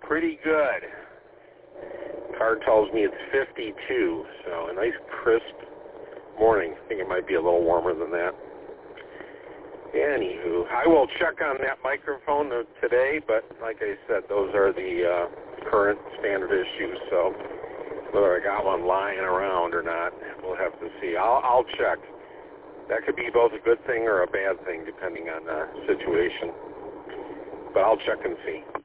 pretty good. Card tells me it's 52, so a nice crisp morning. I think it might be a little warmer than that. Anywho, I will check on that microphone today, but like I said, those are the current standard issues, so whether I got one lying around or not, we'll have to see. I'll check. That could be both a good thing or a bad thing, depending on the situation. But I'll check and see.